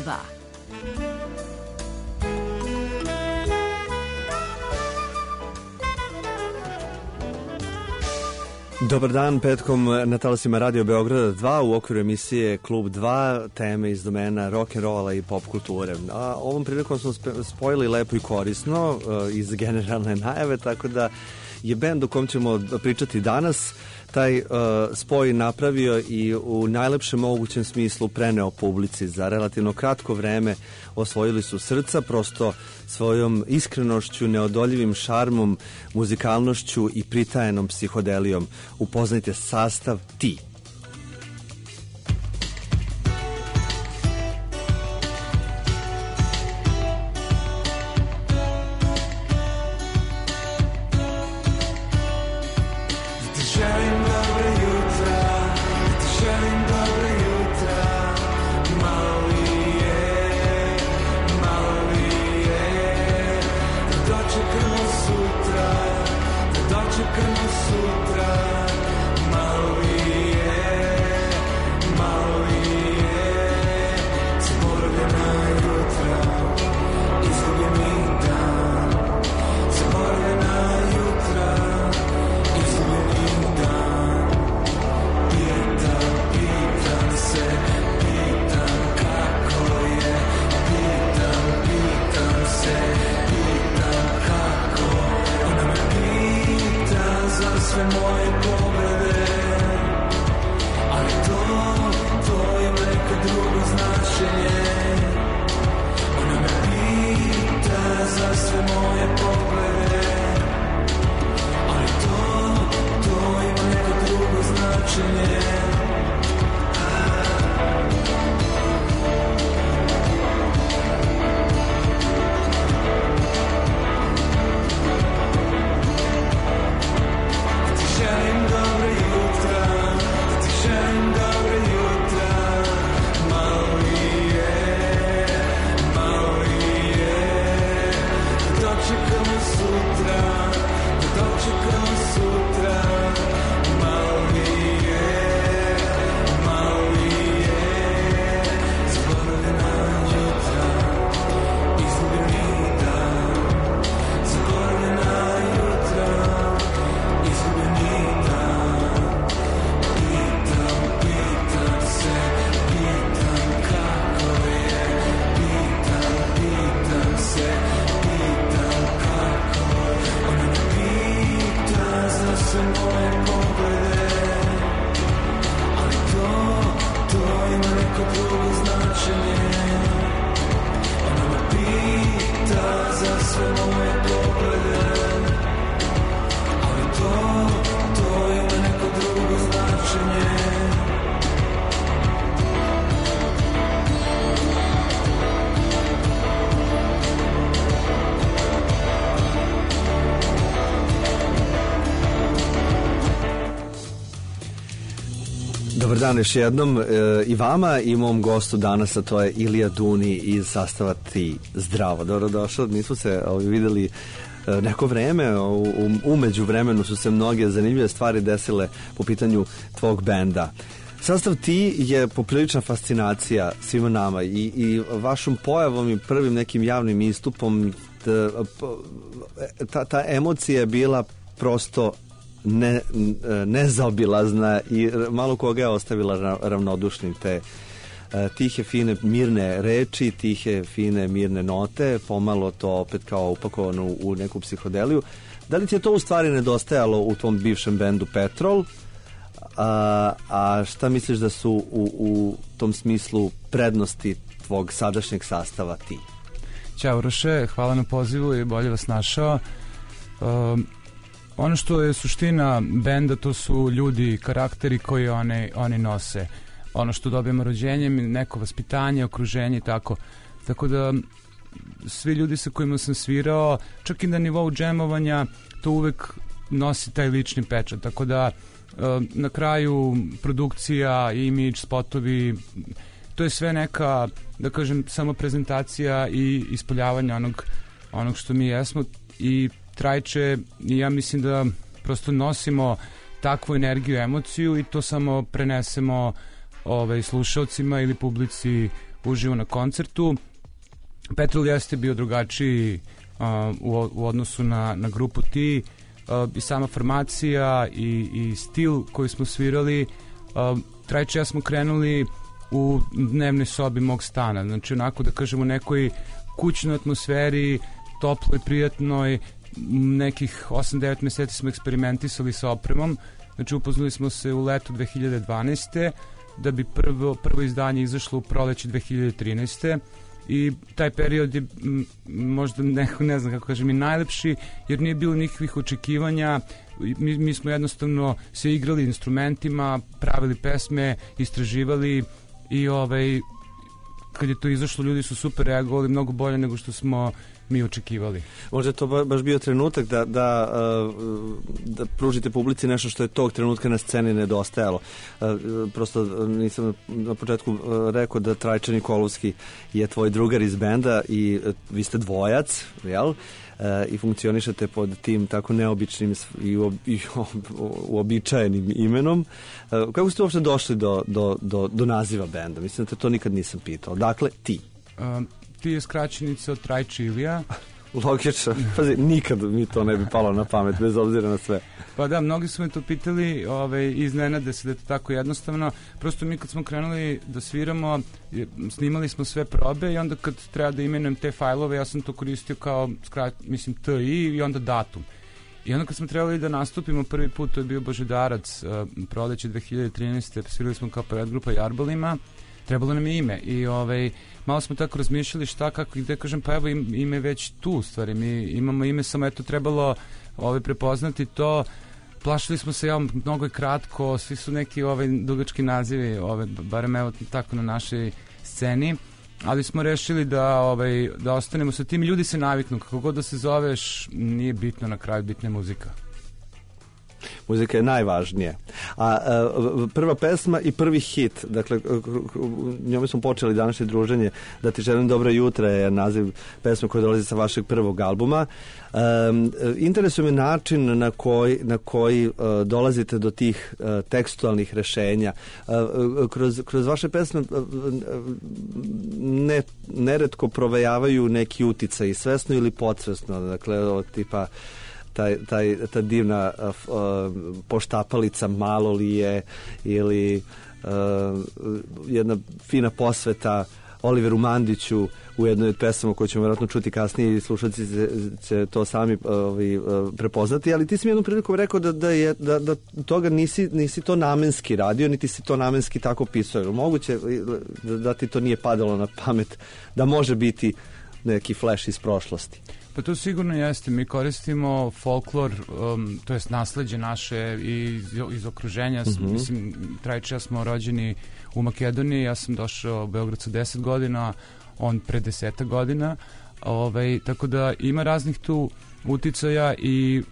2. Dobar dan, petkom na talasima Radio Beograda 2 u okviru emisije Klub 2, teme iz domena rock'n'rolla i pop kulture. A ovom prilikom smo spojili lepo i korisno iz generalne najave, tako da je bend o kom ćemo pričati danas taj spoj napravio i u najlepšem mogućem smislu preneo publici. Za relativno kratko vreme osvojili su srca, prosto svojom iskrenošću, neodoljivim šarmom, muzikalnošću i pritajenom psihodelijom. Upoznajte sastav Ti. Dobar dan još jednom i vama i mom gostu danas, a to je Ilija Duni iz sastava Ti. Zdravo, dobrodošao. Nismo se videli neko vreme, umeđu vremenu su se mnoge zanimljive stvari desile po pitanju tvog benda. Sastav Ti je poprilična fascinacija svima nama i vašom pojavom i prvim nekim javnim istupom ta emocija je bila prosto nezaobilazna i malo koga je ostavila ravnodušnim. Te tihe, fine, mirne reči, tihe, fine, mirne note, pomalo to opet kao upakovano u neku psihodeliju. Da li ti je to u stvari nedostajalo u tvom bivšem bendu Petrol? A šta misliš da su u tom smislu prednosti tvog sadašnjeg sastava Ti? Ćao Uroše, hvala na pozivu i bolje vas našao. Ono što je suština benda, to su ljudi i karakteri koji oni nose. Ono što dobijemo rođenjem, neko vaspitanje, okruženje i tako. Tako da svi ljudi sa kojima sam svirao, čak i na nivou džemovanja, to uvek nosi taj lični pečat. Tako da na kraju produkcija, imidž, spotovi, to je sve neka, da kažem, samo prezentacija i ispoljavanje onog što mi jesmo i trajče, i ja mislim da prosto nosimo takvu energiju, emociju i to samo prenesemo slušalcima ili publici uživo na koncertu. Petrol jeste bio drugačiji u odnosu na grupu T, i sama formacija i stil koji smo svirali. Trajče ja smo krenuli u dnevnoj sobi mog stana, znači onako da kažemo nekoj kućnoj atmosferi, toploj, prijatnoj. Nekih 8-9 meseci smo eksperimentisali sa opremom, znači upoznali smo se u letu 2012. da bi prvo izdanje izašlo u proleće 2013. I taj period je možda ne znam kako kažem i najlepši, jer nije bilo nikakvih očekivanja. Mi smo jednostavno se igrali instrumentima, pravili pesme, istraživali i kad je to izašlo, ljudi su super reagovali, mnogo bolje nego što smo mi očekivali. Možda je to baš bio trenutak da pružite publici nešto što je tog trenutka na sceni nedostajalo. Prosto nisam na početku rekao da Trajče Nikolovski je tvoj drugar iz benda i vi ste dvojac, jel? I funkcionišete pod tim tako neobičnim i uobičajenim imenom. Kako ste uopšte došli do naziva benda? Mislim da te to nikad nisam pitao. Dakle, Ti. Ti je skraćenica od Trajče Ilija. Logično. Pazi, nikad mi to ne bi palo na pamet, bez obzira na sve. Pa da, mnogi su me to pitali, iznenade se da je to tako jednostavno. Prosto mi kad smo krenuli da sviramo, snimali smo sve probe i onda kad treba da imenujem te fajlove, ja sam to koristio kao TI i onda datum. I onda kad smo trebali da nastupimo prvi put, to je bio Božidarac, proleće 2013. Svirali smo kao predgrupa Jarbolima, trebalo nam je ime i malo smo tako razmišljali šta, kako i gde, kažem, pa evo ime već tu, u stvari, mi imamo ime, samo eto trebalo prepoznati to. Plašili smo se, mnogo je kratko, svi su neki dugački nazivi, barem evo tako na našoj sceni, ali smo rešili da ostanemo sa tim. Ljudi se naviknu, kako god da se zoveš, nije bitno, na kraju bitna je muzika. Muzika je najvažnije. A prva pesma i prvi hit, dakle, njome smo počeli današnje druženje, Da ti želim dobro jutra je naziv pesme koja dolazi sa vašeg prvog albuma. Interesuje me način na koji dolazite do tih tekstualnih rešenja. Kroz vaše pesme neretko provejavaju neki uticaj, svesno ili podsvesno, dakle, tipa ta divna poštapalica Malo li je, ili jedna fina posveta Oliveru Mandiću u jednoj od pesama koju ćemo vjerojatno čuti kasnije i slušalci će to sami prepoznati, ali ti si mi jednom prilikom rekao da toga nisi to namenski radio, niti si to namenski tako pisao. Moguće da ti to nije padalo na pamet da može biti neki flash iz prošlosti? Pa to sigurno jeste. Mi koristimo folklor, to jest nasleđe naše iz okruženja. Mislim, Trajče, ja smo rođeni u Makedoniji, ja sam došao u Beograd sa 10 godina, on pre 10 godina, tako da ima raznih tu uticaja i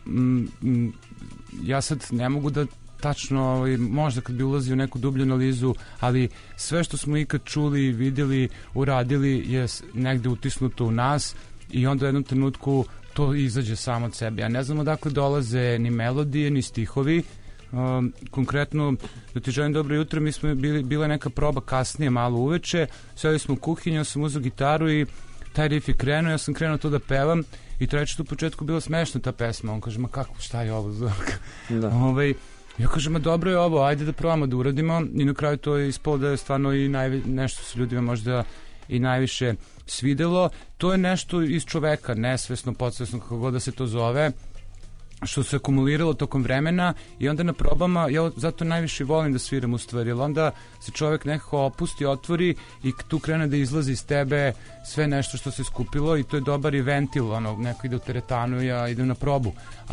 ja sad ne mogu da tačno, možda kad bi ulazio u neku dublju analizu, ali sve što smo ikad čuli, vidjeli, uradili je negde utisnuto u nas i onda u jednom trenutku to izađe samo od sebe. Ja ne znam odakle dolaze ni melodije, ni stihovi. Konkretno, Da ti želim dobro jutro, mi smo bila neka proba kasnije, malo uveče, sedeli smo u kuhinju, ja sam uzeo gitaru i taj riff je krenuo, ja sam krenuo to da pevam i Trajče u početku bila smešna ta pesma. On kaže, ma kako, šta je ovo, Zorka? Da. Ja kažem, ma dobro je ovo, ajde da probamo da uradimo, i na kraju to je ispalo da je stvarno i nešto se ljudima možda i najviše svidelo. To je nešto iz čoveka, nesvesno, podsvesno, kako god da se to zove, što se akumuliralo tokom vremena i onda na probama, ja zato najviše volim da sviram u stvari, jer onda se čovek nekako opusti, otvori i tu krene da izlazi iz tebe sve nešto što se skupilo i to je dobar i ventil, neko ide u teretanu, ja idem na probu,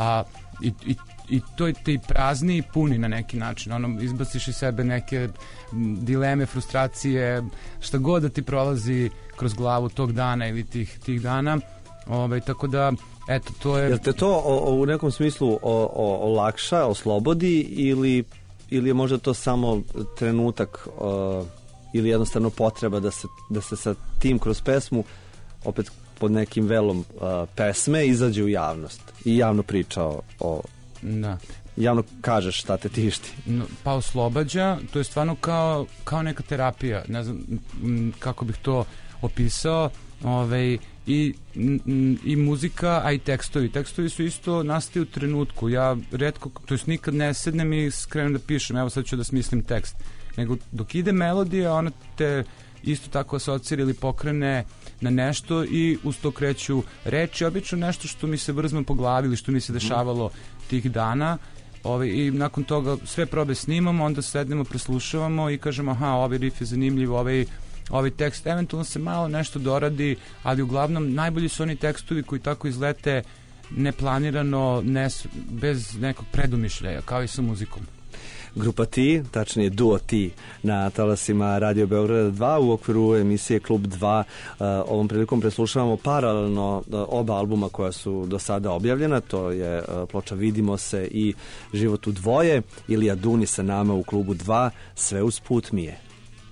i to je te i prazni i puni na neki način, izbaciš iz sebe neke dileme, frustracije, šta god da ti prolazi kroz glavu tog dana ili tih dana, tako da eto, to je... Jel te to u nekom smislu olakša, oslobodi ili je možda to samo trenutak ili jednostavno potreba da se sa tim kroz pesmu opet pod nekim velom pesme izađe u javnost i javno priča o... Da, javno kažeš šta te tišti? Pa oslobađa, to je stvarno kao neka terapija, ne znam kako bih to opisao, i muzika, a i tekstovi. Tekstovi su isto nastaju u trenutku. Ja retko, to jest nikad ne sednem i krenem da pišem, evo sad ću da smislim tekst. Nego dok ide melodija, ona te isto tako asocira ili pokrene na nešto i uz to kreću reči, obično nešto što mi se vrzma po glavi ili što mi se dešavalo tih dana. I nakon toga sve probe snimamo, onda sednemo, preslušavamo i kažemo aha, ovaj riff je zanimljiv, ovaj tekst, eventualno se malo nešto doradi, ali uglavnom najbolji su oni tekstovi koji tako izlete neplanirano, bez nekog predumišljaja, kao i sa muzikom. Grupa Ti, tačnije Duo Ti, na talasima Radio Beograda 2 u okviru emisije Klub 2. Ovom prilikom preslušavamo paralelno oba albuma koja su do sada objavljena, to je ploča Vidimo se i Život u dvoje. Ilija Duni sa nama u Klubu 2, Sve usput mi je.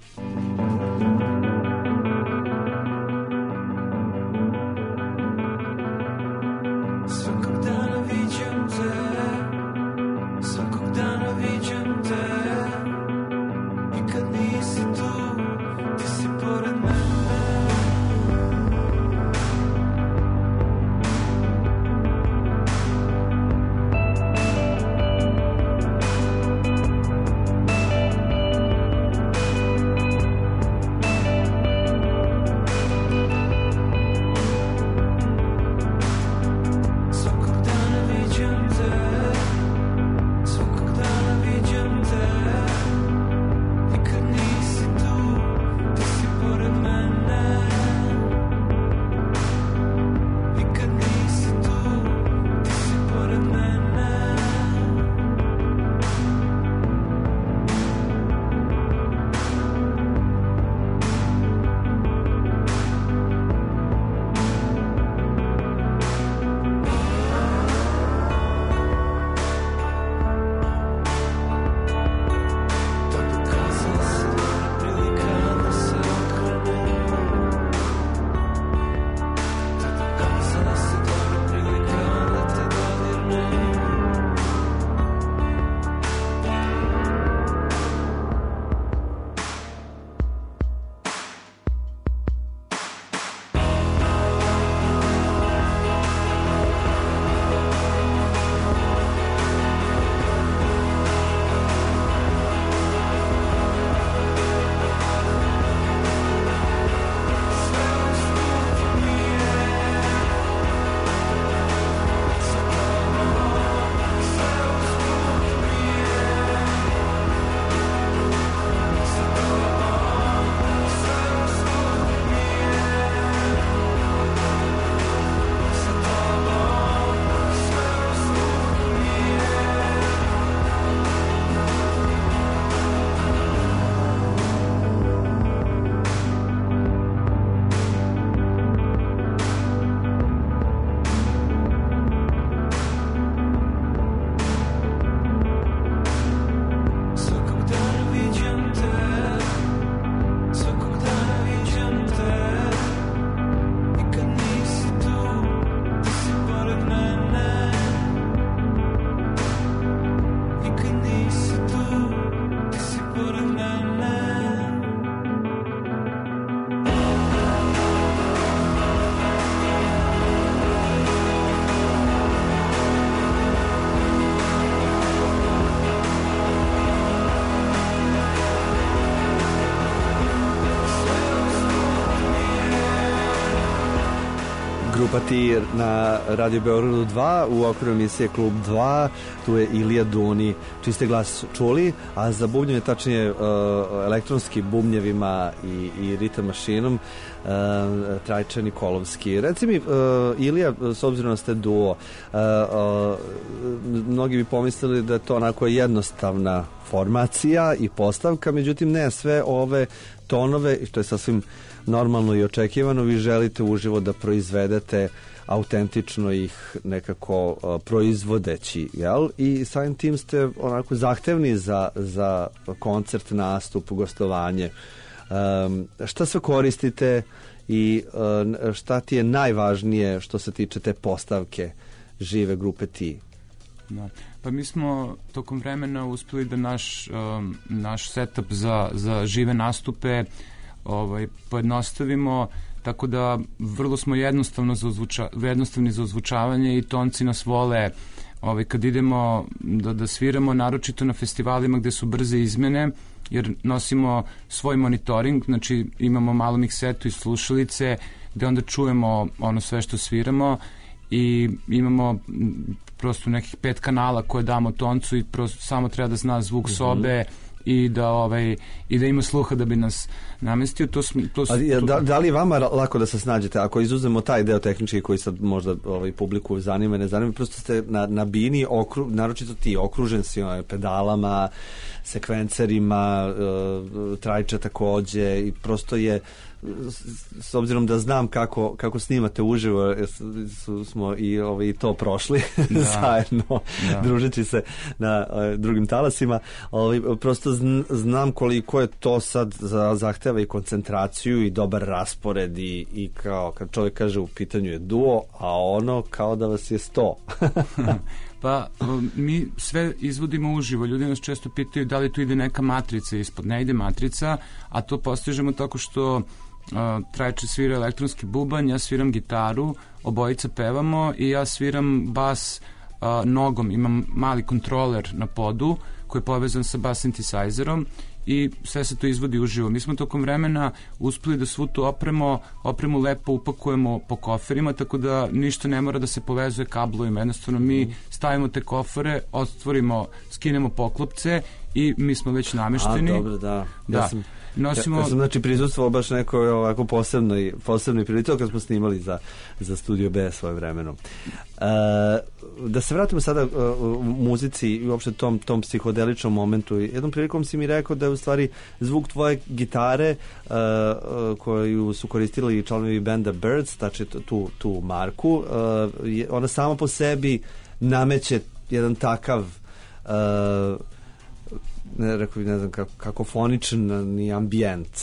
Grupa Ti na Radio Beogradu 2 u okviru emisije Klub 2. Tu je Ilija Duni, čiji ste glas čuli, a za bubnjeve, tačnije elektronski bubnjevima i ritam mašinom, Trajče Nikolovski. Reci mi, Ilija, s obzirom da ste duo, mnogi bi pomislili da je to onako jednostavna formacija i postavka, međutim ne, sve ove tonove, što je sasvim normalno i očekivano, vi želite uživo da proizvedete autentično ih nekako proizvodeći, jel? I samim tim ste onako zahtevni za koncert, nastup, gostovanje. Šta sve koristite i šta ti je najvažnije što se tiče te postavke žive Grupe Ti? Da. Pa mi smo tokom vremena uspeli da naš setup za žive nastupe pojednostavimo, tako da vrlo smo jednostavni za ozvučavanje i tonci nas vole kad idemo da sviramo, naročito na festivalima gde su brze izmene, jer nosimo svoj monitoring, znači imamo malo miksetu i slušalice gde onda čujemo ono sve što sviramo i imamo prosto nekih 5 kanala koje damo toncu i prosto samo treba da zna zvuk sobe i da ima sluha da bi nas namestio. Da li je vama lako da se snađete ako izuzmemo taj deo tehnički koji sad možda publiku zanima, ne zanima, prosto ste na bini, naročito ti okružen si pedalama, sekvencerima, trajča takođe i prosto je, s obzirom da znam kako snimate uživo, smo i to prošli zajedno, družeći se na drugim talasima, prosto znam koliko je to sad zahteva i koncentraciju i dobar raspored i kao kad čovjek kaže u pitanju je duo, a ono kao da vas je 100. Pa mi sve izvodimo uživo. Ljudi nas često pitaju da li tu ide neka matrica ispod. Ne ide matrica, a to postižemo tako što Trajče svira elektronski bubanj, ja sviram gitaru, obojica pevamo i ja sviram bas nogom. Imam mali kontroler na podu koji je povezan sa bas synthesizerom i sve se to izvodi uživo. Mi smo tokom vremena uspeli da svu tu opremu lepo upakujemo po koferima, tako da ništa ne mora da se povezuje kablovima. Jednostavno mi stavimo te kofere, otvorimo, skinemo poklopce i mi smo već namešteni. Dobro, da. Ja sam znači prisustvovao baš nekoj ovako posebnoj prilici kad smo snimali za Studio B svoje vremeno. Da se vratimo sada u muzici i uopšte tom psihodeličnom momentu. Jednom prilikom si mi rekao da je u stvari zvuk tvoje gitare koju su koristili članovi benda Birds, znači tu marku, ona sama po sebi nameće jedan takav ne znam kakofoničan i ambijent.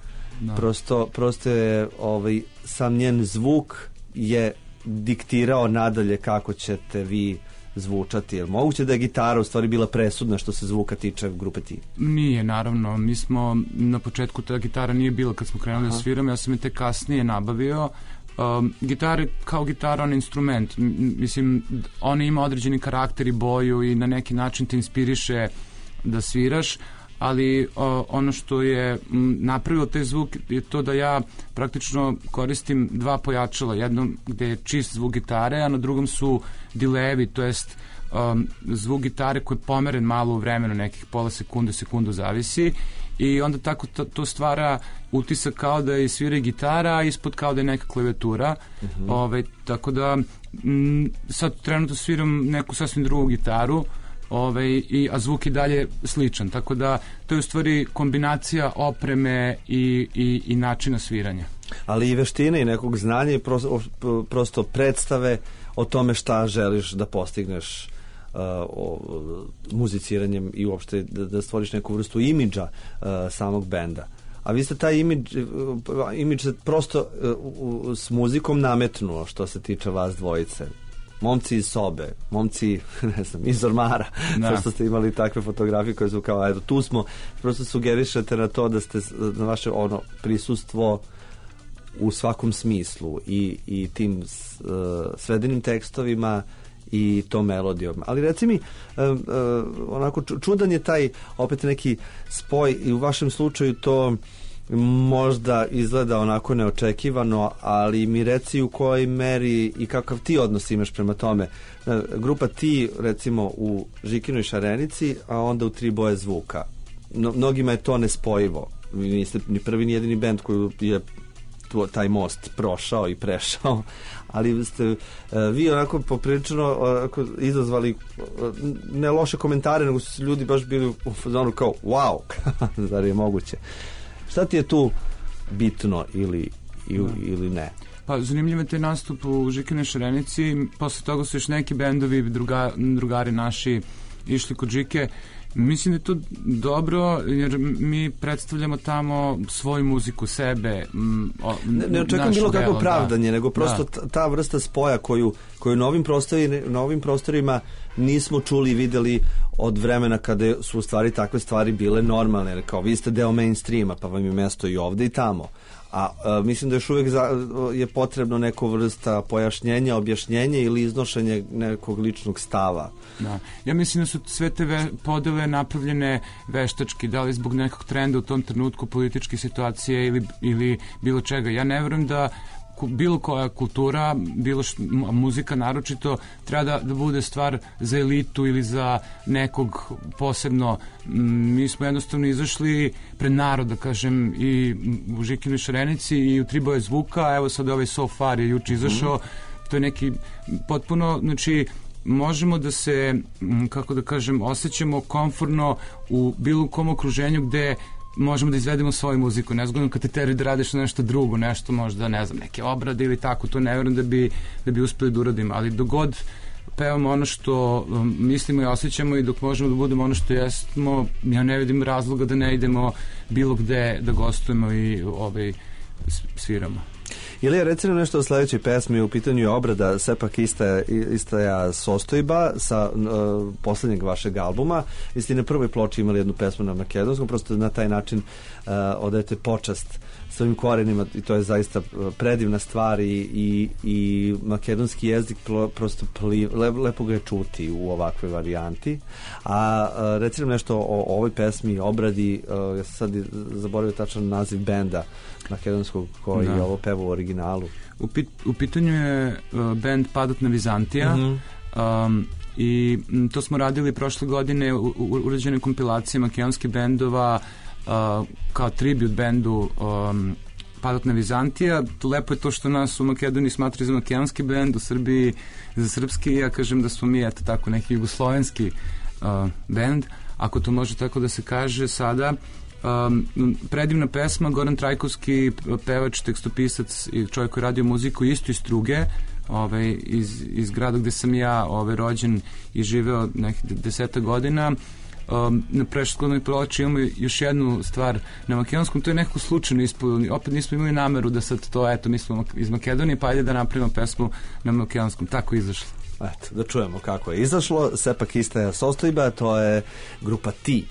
Prosto je sam njen zvuk je diktirao nadalje kako ćete vi zvučati. Je moguće da je gitara u stvari bila presudna što se zvuka tiče grupe Ti? Nije, naravno. Mi smo na početku ta gitara nije bila kad smo krenuli da sviramo, ja sam je te kasnije nabavio. Gitara kao gitara, on instrument. Mislim, ona ima određeni karakter i boju i na neki način te inspiriše da sviraš, ali ono što je napravilo taj zvuk je to da ja praktično koristim 2 pojačala, jedno gde je čist zvuk gitare, a na drugom su dilevi, to jest zvuk gitare koji je pomeren malo u vremenu, nekih pola sekundu zavisi, i onda tako to stvara utisak kao da je svira gitara, a ispod kao da je neka klavijatura. Tako da sad trenutno sviram neku sasvim drugu gitaru, a zvuk je dalje sličan, tako da to je u stvari kombinacija opreme i načina sviranja. Ali i veštine i nekog znanja i prosto predstave o tome šta želiš da postigneš muziciranjem i uopšte da stvoriš neku vrstu imidža samog benda. A vi ste taj imidž se prosto s muzikom nametnuo što se tiče vas dvojice. Momci iz sobe, momci, ne znam, iz ormara, prosto ste imali takve fotografije koje su kao, eto, tu smo, prosto sugerišete na to da ste na vaše prisustvo u svakom smislu i tim svedenim tekstovima i tom melodijom. Ali reci mi, onako čudan je taj opet neki spoj i u vašem slučaju to možda izgleda onako neočekivano, ali mi reci u kojoj meri i kakav ti odnos imaš prema tome. Grupa Ti, recimo, u Žikinoj Šarenici, a onda u Tri boje zvuka. Mnogima je to nespojivo. Vi niste ni prvi ni jedini bend koji je taj most prošao i prešao, ali ste vi onako poprilično izazvali ne loše komentare, nego su ljudi baš bili u fazonu kao wow, zar je moguće? Šta ti je tu bitno ili ne? Pa zanimljiv je taj nastup u Žikinoj Šarenici, posle toga su još neki bendovi, drugari naši išli kod Žike Mislim da je to dobro, jer mi predstavljamo tamo svoju muziku, sebe. Ne očekujem bilo kako pravdanje, nego prosto ta vrsta spoja koju na ovim prostorima nismo čuli i videli od vremena kada su u stvari takve stvari bile normalne. Kao vi ste deo mainstreama, pa vam je mesto i ovde i tamo. A mislim da još uvijek je potrebno neko vrsta pojašnjenja, objašnjenja ili iznošenja nekog ličnog stava. Da. Ja mislim da su sve te podele napravljene veštački, da li zbog nekog trenda u tom trenutku, političke situacije ili bilo čega. Ja ne verujem da bilo koja kultura, muzika naročito, treba da bude stvar za elitu ili za nekog posebno. Mi smo jednostavno izašli pred narod, da kažem, i u Žikinoj Šarenici i u Tri boje zvuka, evo sad ovaj So Far je juče izašao, to je neki potpuno, znači, možemo da se, kako da kažem, osjećamo komfortno u bilo kom okruženju gde možemo da izvedemo svoju muziku. Nezgodno kad te teraju da radiš nešto drugo, nešto možda, ne znam, neke obrade ili tako, to ne vjerujem da bi uspeli da uradimo, ali dok god pevamo ono što mislimo i osjećamo i dok možemo da budemo ono što jesmo, ja ne vidim razloga da ne idemo bilo gde da gostujemo i sviramo. Ili je recimo nešto o sledećoj pesmi, u pitanju je obrada Sepak istaja Sostojba sa poslednjeg vašeg albuma. Vi ste na prvoj ploči imali jednu pesmu na makedonskom, prosto na taj način odajete počast svojim korenima i to je zaista predivna stvar i makedonski jezik prosto lepo ga je čuti u ovakvoj varijanti. A recimo nešto o ovoj pesmi, obradi, ja sam sad zaboravio tačan naziv benda makedonskog koji je ovo peva u originalu. U pitanju je band Padatna Vizantija i to smo radili prošle godine u urađenoj kompilaciji makedonskih bendova kao tribut bendu Padatna Vizantija. Lepo je to što nas u Makedoniji smatraju za makedonski bend, u Srbiji za srpski. Ja kažem da smo mi eto tako neki jugoslovenski bend, ako to može tako da se kaže sada. Predivna pesma, Goran Trajkovski, pevač, tekstopisac i čovjek koji radio muziku isto iz Struge, iz grada gde sam ja rođen i živeo nekih 10 godina. Na preškodnoj ploči imamo još jednu stvar na makedonskom, to je nekako slučajno ispojili, opet nismo imali nameru da sad to, eto, mi smo iz Makedonije, pa ajde da napravimo pesmu na makedonskom, tako je izašlo. Eto, da čujemo kako je izašlo. Sepak istaja Sostojba, to je grupa Ti.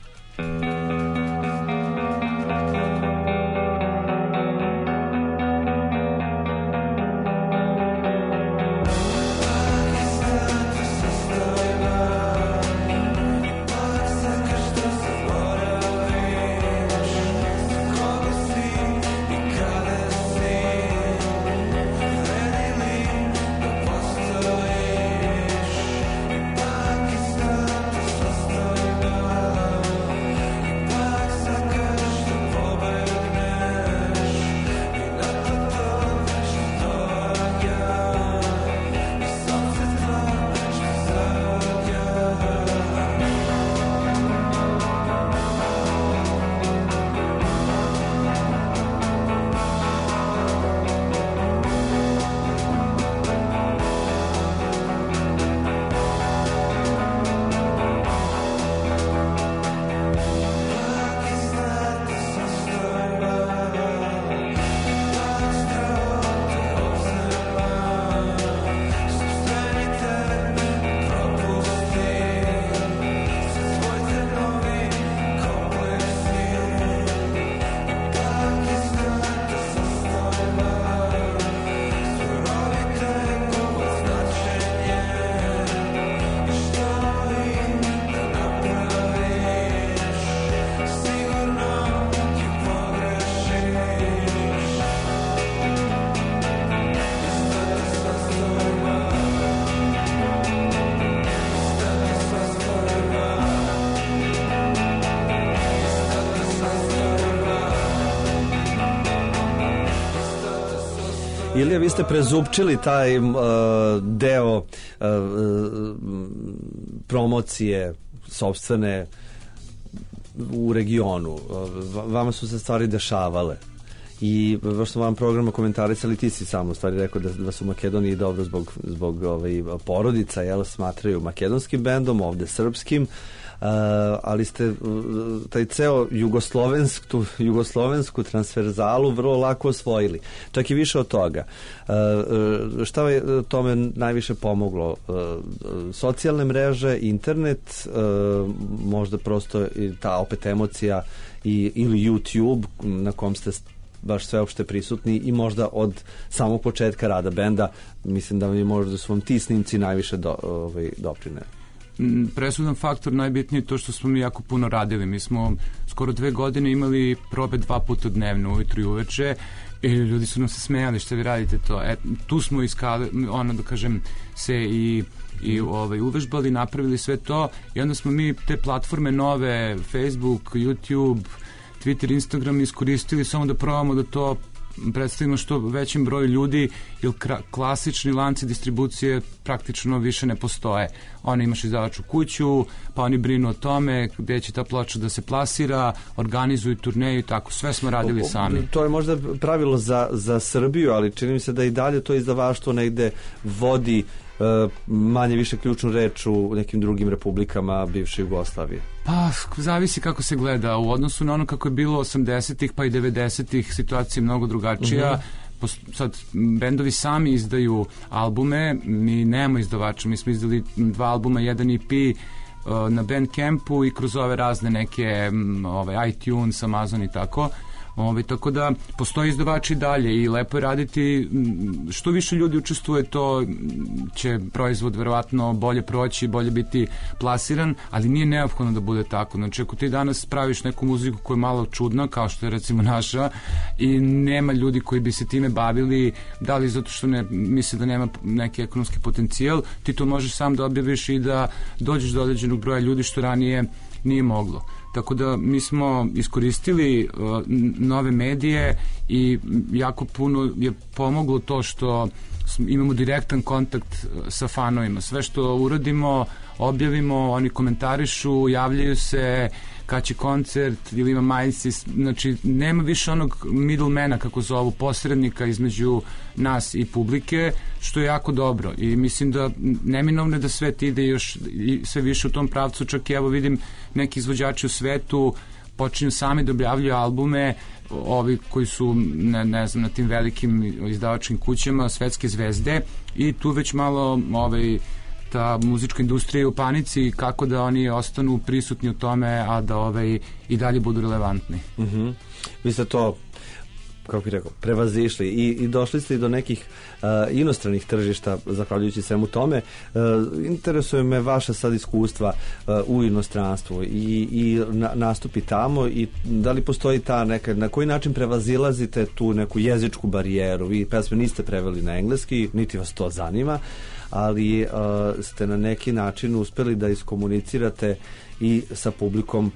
Ilija, vi ste prezupčili taj deo promocije sopstvene u regionu. Vama su se stvari dešavale i baš smo vam programa komentarisali, ti si samo stvari rekao da su u Makedoniji dobro zbog porodica, smatraju makedonskim bendom, ovde srpskim. ali ste taj ceo jugoslovensku transverzalu vrlo lako osvojili. Čak i više od toga. Šta je tome najviše pomoglo? Socijalne mreže, internet, možda prosto ta opet emocija ili YouTube na kom ste baš sveopšte prisutni i možda od samog početka rada benda, mislim da mi možda su vam ti snimci najviše doprine. Presudan faktor najbitniji je to što smo mi jako puno radili. Mi smo skoro 2 godine imali probe 2 puta dnevno, ujutru i uveče, i ljudi su nam se smejali, što vi radite to. Tu smo iskali, da kažem, se i uvežbali, napravili sve to, i onda smo mi te platforme nove, Facebook, YouTube, Twitter, Instagram iskoristili samo da probamo da to predstavimo što većim broju ljudi, jer klasični lanci distribucije praktično više ne postoje. Oni imaš izdavaču kuću, pa oni brinu o tome gde će ta ploča da se plasira, organizuju turneju i tako. Sve smo radili sami. To je možda pravilo za Srbiju, ali čini mi se da i dalje to izdavaštvo negde vodi manje više ključnu reč u nekim drugim republikama bivše Jugoslavije. Pa, zavisi kako se gleda. U odnosu na ono kako je bilo 80-ih pa i 90-ih, situacija je mnogo drugačija. Sad, bendovi sami izdaju albume, mi nemamo izdavača, mi smo izdali 2 albuma, 1 EP na Bandcampu i kroz ove razne neke iTunes, Amazon i tako. Tako da postoji izdavači dalje i lepo je raditi. Što više ljudi učestvuje, to će proizvod verovatno bolje proći, bolje biti plasiran, ali nije neophodno da bude tako. Znači, ako ti danas praviš neku muziku koja je malo čudna, kao što je recimo naša, i nema ljudi koji bi se time bavili, da li zato što ne misle da nema neki ekonomski potencijal, ti to možeš sam da objaviš i da dođeš do određenog broja ljudi, što ranije nije moglo. Tako da mi smo iskoristili nove medije i jako puno je pomoglo to što imamo direktan kontakt sa fanovima. Sve što uradimo, objavimo, oni komentarišu, javljaju se kad će koncert ili ima majici. Znači, nema više onog middlemana, kako zovu, posrednika između nas i publike, što je jako dobro. I mislim da neminovno je da svet ide još sve više u tom pravcu. Čak i evo vidim neki izvođači u svetu počinju sami da objavljuju albume, ovi koji su ne znam, na tim velikim izdavačkim kućama, svetske zvezde, i tu već malo ta muzička industrija je u panici kako da oni ostanu prisutni u tome, a da i dalje budu relevantni. Vi ste to, kako bih rekao, prevazišli i došli ste i do nekih inostranih tržišta zahvaljujući svemu tome. Interesuje me vaša sad iskustva u inostranstvu i nastupi tamo, i da li postoji ta neka, na koji način prevazilazite tu neku jezičku barijeru? Vi pesme niste preveli na engleski, niti vas to zanima, ali ste na neki način uspeli da iskomunicirate i sa publikom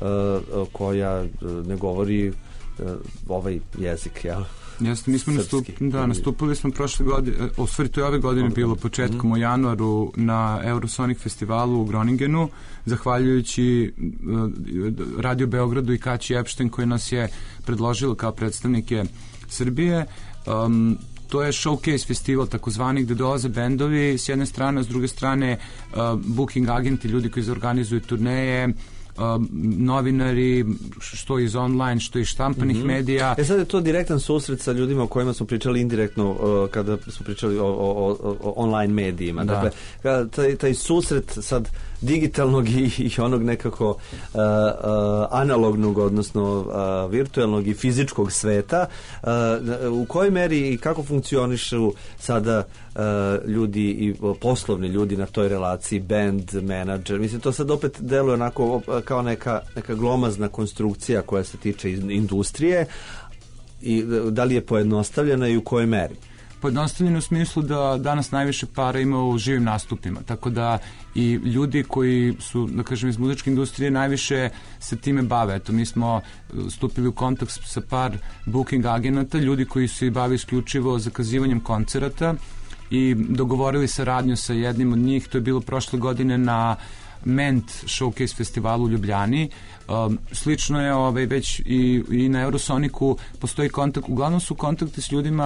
koja ne govori ovaj jezik, jel? Jeste, mi smo nastupili smo prošle godine, to je ove godine bilo početkom u januaru na Eurosonic festivalu u Groningenu, zahvaljujući Radio Beogradu i Kaći Epšten, koji nas je predložila kao predstavnike Srbije. To je showcase festival takozvani, gde dolaze bendovi s jedne strane, a s druge strane booking agenti, ljudi koji organizuju turneje, novinari, što iz online, što iz štampanih medija. Sad je to direktan susret sa ljudima o kojima smo pričali indirektno kada smo pričali o online medijima. Da. Dakle, taj susret sad digitalnog i onog nekako analognog, odnosno virtualnog i fizičkog sveta, u kojoj meri i kako funkcionišu sada ljudi i poslovni ljudi na toj relaciji, band, menadžer? Mislim, to sad opet deluje onako kao neka glomazna konstrukcija koja se tiče industrije, i da li je pojednostavljena i u kojoj meri? Pojednostavljeno u smislu da danas najviše para ima u živim nastupima, tako da i ljudi koji su, da kažem, iz muzičke industrije najviše se time bave. Eto, mi smo stupili u kontakt sa par booking agenata, ljudi koji se bave isključivo zakazivanjem koncerata, i dogovorili saradnju sa jednim od njih. To je bilo prošle godine na Ment Showcase festivalu u Ljubljani. Slično je već i na Eurosoniku postoji kontakt, uglavnom su kontakti s ljudima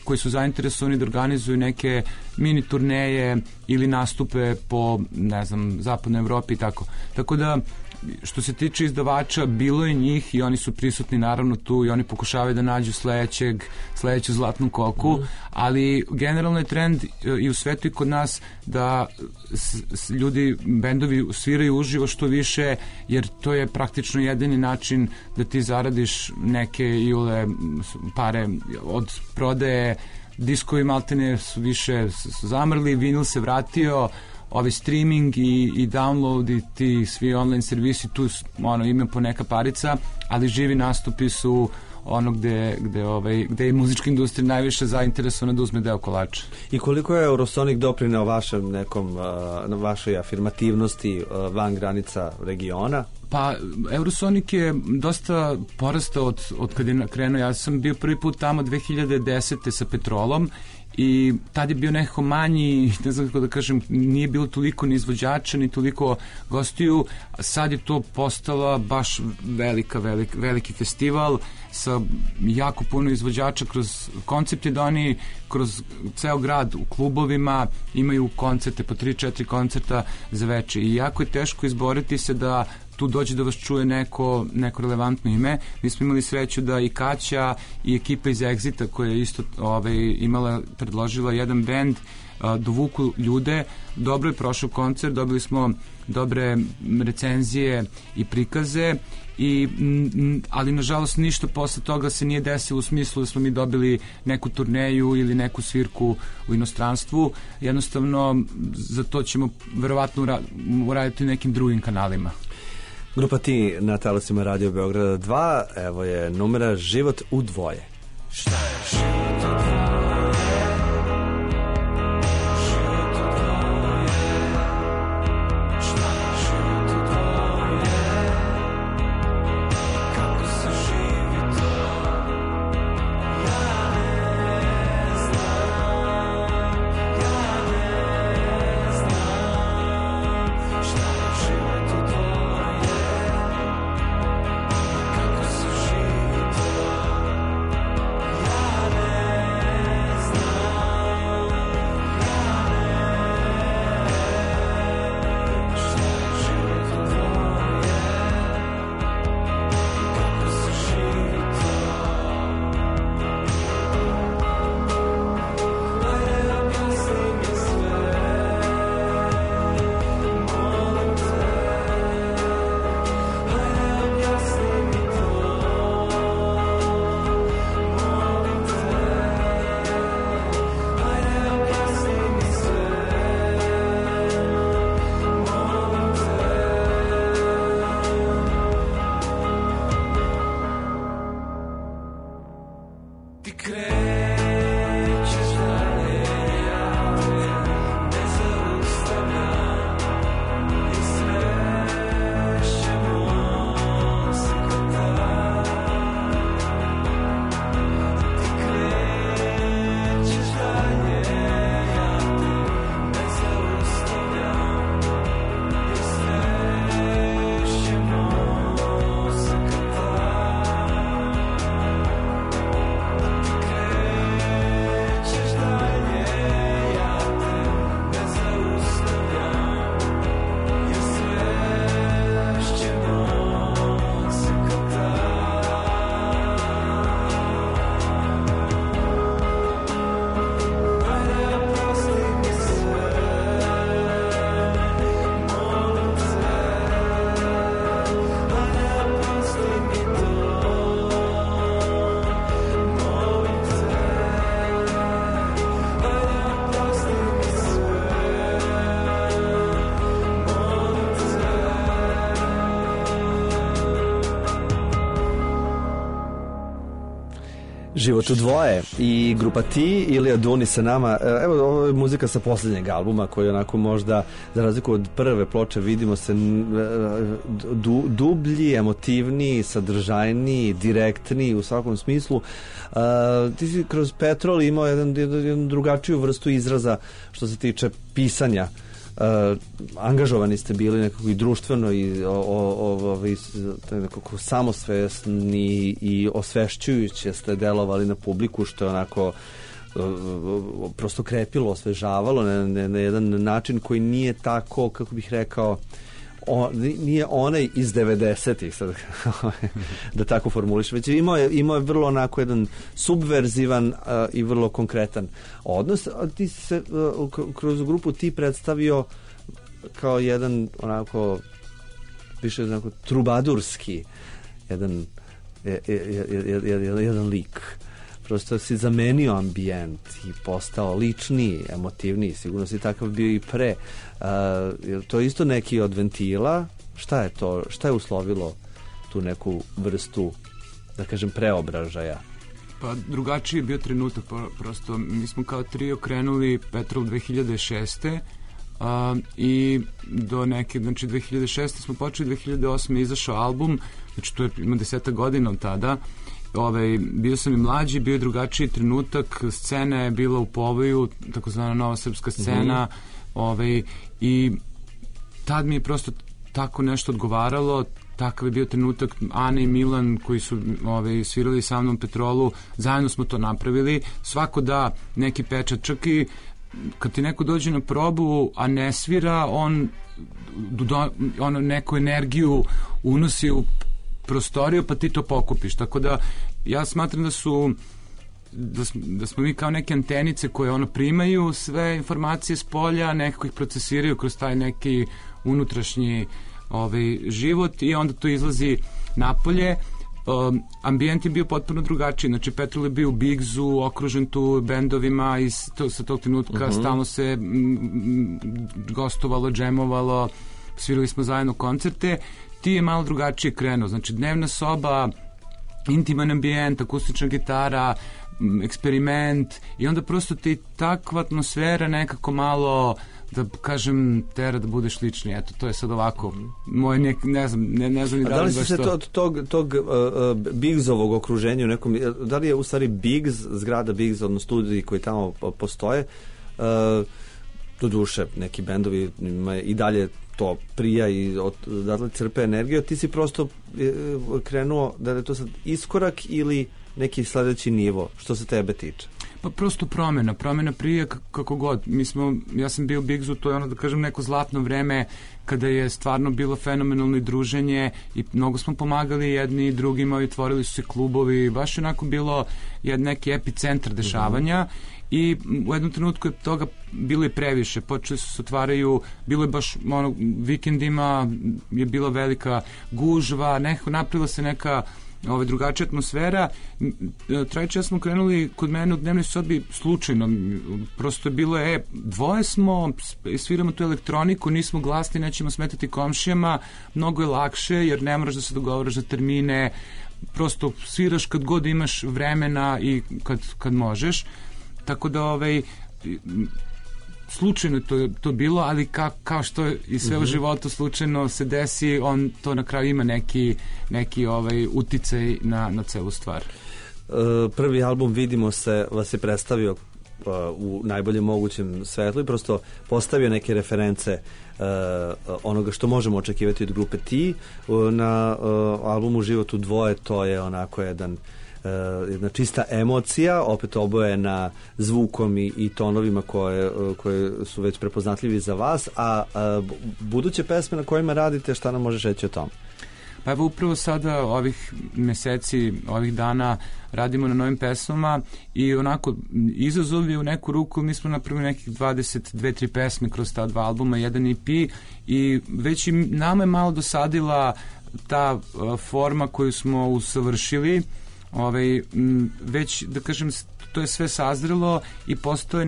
koji su zainteresovani da organizuju neke mini turneje ili nastupe po, ne znam, zapadnoj Evropi i tako. Tako da, što se tiče izdavača, bilo je njih i oni su prisutni naravno tu i oni pokušavaju da nađu sledeću zlatnu koku, ali generalno je trend i u svetu i kod nas da ljudi, bendovi sviraju uživo što više, jer to je praktično jedini način da ti zaradiš neke iule pare od prodaje. Diskovi maltene su više zamrli, vinil se vratio, ovaj streaming i download i ti svi online servisi, tu ima po neka parica, ali živi nastupi su ono gde je muzička industrija najviše zainteresovana da uzme deo kolača. I koliko je Eurosonic doprineo vašoj afirmativnosti van granica regiona? Pa, Eurosonic je dosta porastao od kada je krenuo. Ja sam bio prvi put tamo 2010. sa Petrolom i tad je bio nekako manji, ne znam kako da kažem, nije bilo toliko ni izvođača, ni toliko gostiju. Sad je to postala baš veliki festival sa jako puno izvođača. Kroz koncept je da oni kroz ceo grad u klubovima imaju koncerte, po 3-4 koncerta za veče i jako je teško izboriti se da tu dođe da vas čuje neko relevantno ime. Mi smo imali sreću da i Kaća i ekipa iz Exita koja je isto predložila jedan bend, dovuku ljude. Dobro je prošao koncert, dobili smo dobre recenzije i prikaze, ali nažalost ništa posle toga se nije desilo u smislu da smo mi dobili neku turneju ili neku svirku u inostranstvu. Jednostavno za to ćemo verovatno uraditi nekim drugim kanalima. Grupa Ti na talasima Radio Beograda 2, evo je numera Život u dvoje. Šta je život u dvoje? Život u dvoje i grupa Ti, Ilija Duni sa nama. Evo, ovo je muzika sa posljednjeg albuma koji onako možda, za razliku od prve ploče, vidimo se dublji, emotivniji, sadržajniji, direktniji u svakom smislu. Ti si kroz Petrol imao jednu drugačiju vrstu izraza što se tiče pisanja. Angažovani ste bili nekako i društveno i nekako samosvesni i osvešćujuće ste delovali na publiku, što je onako prosto krepilo, osvežavalo na jedan način koji nije tako, kako bih rekao, nije onaj iz 90-ih sad, da tako formuliš, već imao je vrlo onako jedan subverzivan i vrlo konkretan odnos. Ti se kroz grupu ti predstavio kao jedan onako više onako trubadurski jedan lik. Prosto si zamenio ambijent i postao ličniji, emotivniji, sigurno si takav bio i pre. To je isto neki od ventila. Šta je to? Šta je uslovilo tu neku vrstu, da kažem, preobražaja? Pa drugačiji je bio trenutak, prosto mi smo kao trio krenuli Petrov 2006. I do neke, znači 2006. smo počeli, 2008. je izašao album, znači to je ima 10 godina od tada. Bio sam i mlađi, bio je drugačiji trenutak, scena je bila u povoju, takozvana nova srpska scena, i tad mi je prosto tako nešto odgovaralo. Takav je bio trenutak. Ana i Milan koji su svirali sa mnom Petrolu, zajedno smo to napravili. Svako da neki pečat, čak i kad ti neko dođe na probu a ne svira, on neku energiju unosi u prostoriju, pa ti to pokupiš. Tako da ja smatram da smo mi kao neke antenice koje primaju sve informacije s polja, nekako ih procesiraju kroz taj neki unutrašnji život i onda to izlazi napolje. Ambijent je bio potpuno drugačiji, znači Petrol je bio u Bigzu, okružen tu bendovima i sa tog trenutka stalno se gostovalo, džemovalo, svirali smo zajedno koncerte. Ti je malo drugačije krenuo, znači dnevna soba, intiman ambijent, akustična gitara, eksperiment i onda prosto ti takva atmosfera nekako malo, da kažem, tera da budeš lični. Eto, to je sad ovako moj ne znam ni da li se tog Bigzovog okruženja u nekom, da li je u stvari Bigz, zgrada Bigz, odnosno studiji koji tamo postoje, do duše neki bendovi i dalje to prija i odatle crpe energiju, ti si prosto krenuo da je to sad iskorak ili neki sledeći nivo što se tebe tiče? Pa prosto promena prije kako god. Ja sam bio u Bigzu, to je da kažem neko zlatno vreme kada je stvarno bilo fenomenalno i druženje i mnogo smo pomagali jedni i drugima i otvorili su se klubovi, baš je onako bilo neki epicentar dešavanja. I u jednom trenutku je toga bilo i previše, počeli su se otvaraju, bilo je baš vikendima je bila velika gužva, napravila se neka drugačija atmosfera. Trajić ja smo krenuli kod mene u dnevnoj sobi slučajno, prosto je bilo dvoje smo, sviramo tu elektroniku, nismo glasni, nećemo smetati komšijama, mnogo je lakše jer ne moraš da se dogovaraš za termine, prosto sviraš kad god imaš vremena i kad možeš. Tako da slučajno to bilo, ali kao što i sve u životu slučajno se desi, on to na kraju ima neki uticaj na celu stvar. Prvi album Vidimo se vas je predstavio u najboljem mogućem svetlu i prosto postavio neke reference onoga što možemo očekivati od grupe Ti. Na albumu Život u dvoje to je onako jedna čista emocija, opet obojena zvukom i tonovima koje su već prepoznatljivi za vas, a buduće pesme na kojima radite, šta nam možeš reći o tom? Pa evo upravo sada ovih meseci, ovih dana radimo na novim pesmama i onako izazov je u neku ruku, mi smo napravili nekih 22-3 pesme kroz ta dva albuma, jedan EP i već i nama je malo dosadila ta forma koju smo usavršili, već da kažem to je sve sazrelo i postoje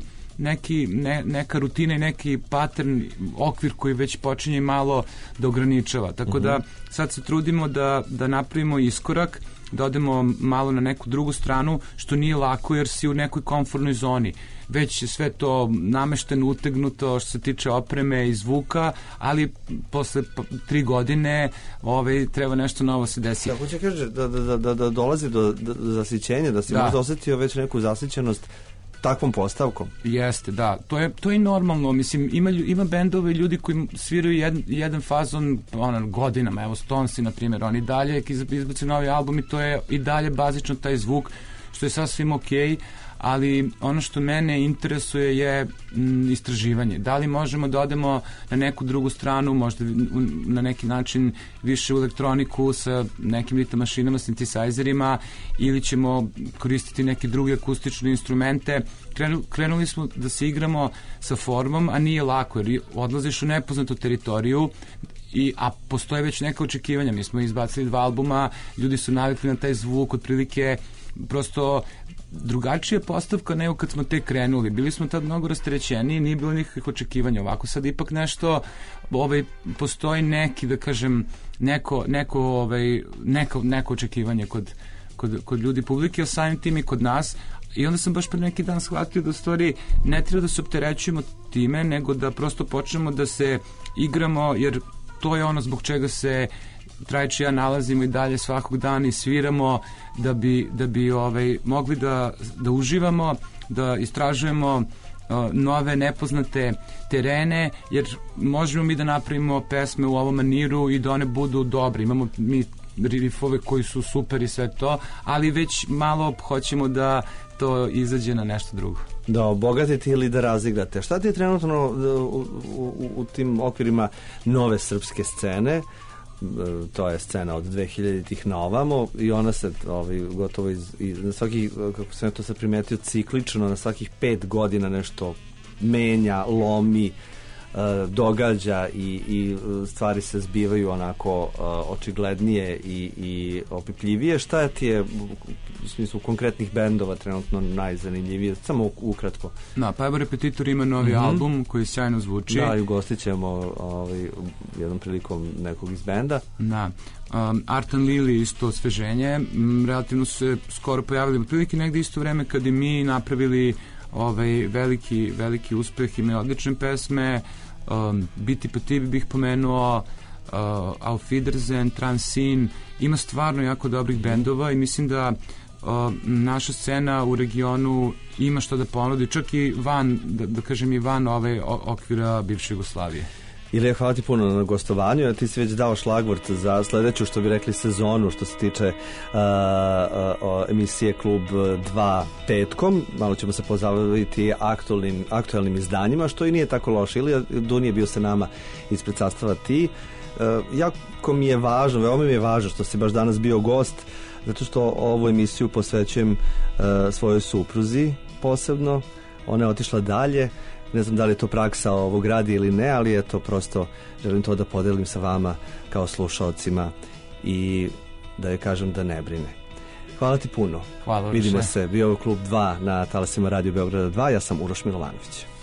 neka rutina i neki pattern, okvir koji već počinje malo da ograničava, tako da sad se trudimo da napravimo iskorak, da odemo malo na neku drugu stranu, što nije lako jer si u nekoj komfortnoj zoni, već je sve to namešteno, utegnuto što se tiče opreme i zvuka, ali posle 3 godine treba nešto novo se desi. Tako će kaže da dolazi do zasićenja, da si možda osetio već neku zasićenost takvom postavkom. Jeste, da. To je normalno. Mislim, ima bendove, ljudi koji sviraju jedan fazon godinama. Evo Stonesi, na primjer, oni dalje izbacuju novi album i to je i dalje bazično taj zvuk, što je sasvim okej, ali ono što mene interesuje je istraživanje. Da li možemo da odemo na neku drugu stranu, možda na neki način više u elektroniku sa nekim ritam mašinama, synthesizerima, ili ćemo koristiti neke druge akustične instrumente. Krenuli smo da se igramo sa formom, a nije lako, jer odlaziš u nepoznatu teritoriju, a postoje već neka očekivanja. Mi smo izbacili 2 albuma, ljudi su navikli na taj zvuk, otprilike prosto drugačija postavka nego kad smo tek krenuli. Bili smo tad mnogo rasterećeni, nije bilo nikakvih očekivanja. Ovako sad ipak nešto, postoji neki, da kažem, neko očekivanje kod ljudi publike, a samim tim i kod nas. I onda sam baš pre neki dan shvatio da u stvari ne treba da se opterećujemo time, nego da prosto počnemo da se igramo, jer to je ono zbog čega se Trajić i ja nalazimo i dalje svakog dana i sviramo, da bi mogli da uživamo, da istražujemo nove nepoznate terene, jer možemo mi da napravimo pesme u ovom maniru i da one budu dobre. Imamo mi riffove koji su super i sve to, ali već malo hoćemo da to izađe na nešto drugo. Da obogatite ili da razigrate. Šta ti je trenutno u tim okvirima nove srpske scene? To je scena od 2000-ih na ovamo i ona se gotovo na svaki, kako sam to sad primetio, ciklično, na svakih 5 godina nešto menja, lomi, događa i stvari se zbivaju onako očiglednije i opipljivije. Šta ti je u smislu konkretnih bendova trenutno najzanimljivije? Samo ukratko. Da, pa evo Repetitor ima novi album koji sjajno zvuči. Da, i ugostit ćemo jednom prilikom nekog iz benda. Da. Art and Lily isto osveženje. Relativno su se skoro pojavili prilike negde isto vreme kad i mi napravili veliki uspeh, imaju odlične pesme. Biti po tibi bih pomenuo, Auf Wiedersehen, Transin, ima stvarno jako dobrih bendova i mislim da naša scena u regionu ima što da ponudi, čak i van, da kažem, i van ove okvira bivše Jugoslavije. Ilija, hvala ti puno na gostovanju, a ti si već dao šlagvort za sledeću, što bi rekli, sezonu, što se tiče emisije Klub 2 petkom. Malo ćemo se pozabaviti aktualnim izdanjima, što i nije tako loše. Ilija Dun je bio sa nama ispred sastava ti. Jako mi je važno, veoma mi je važno što si baš danas bio gost, zato što ovu emisiju posvećujem svojoj supruzi posebno. Ona je otišla dalje. Ne znam da li je to praksa ovog radija ili ne, ali eto, prosto želim to da podelim sa vama kao slušalcima i da joj kažem da ne brine. Hvala ti puno. Hvala. Vidimo se. Bio je Klub 2 na talasima Radio Beograda 2. Ja sam Uroš Milovanović.